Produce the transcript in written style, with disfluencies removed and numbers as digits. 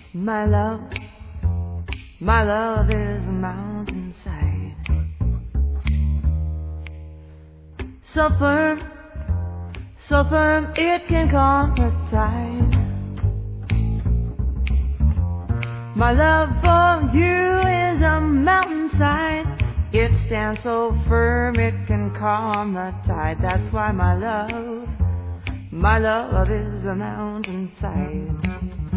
My love is a mountainside, so firm it can calm the tide. My love for you is a mountainside, it stands so firm it can calm the tide. That's why my love is a mountainside.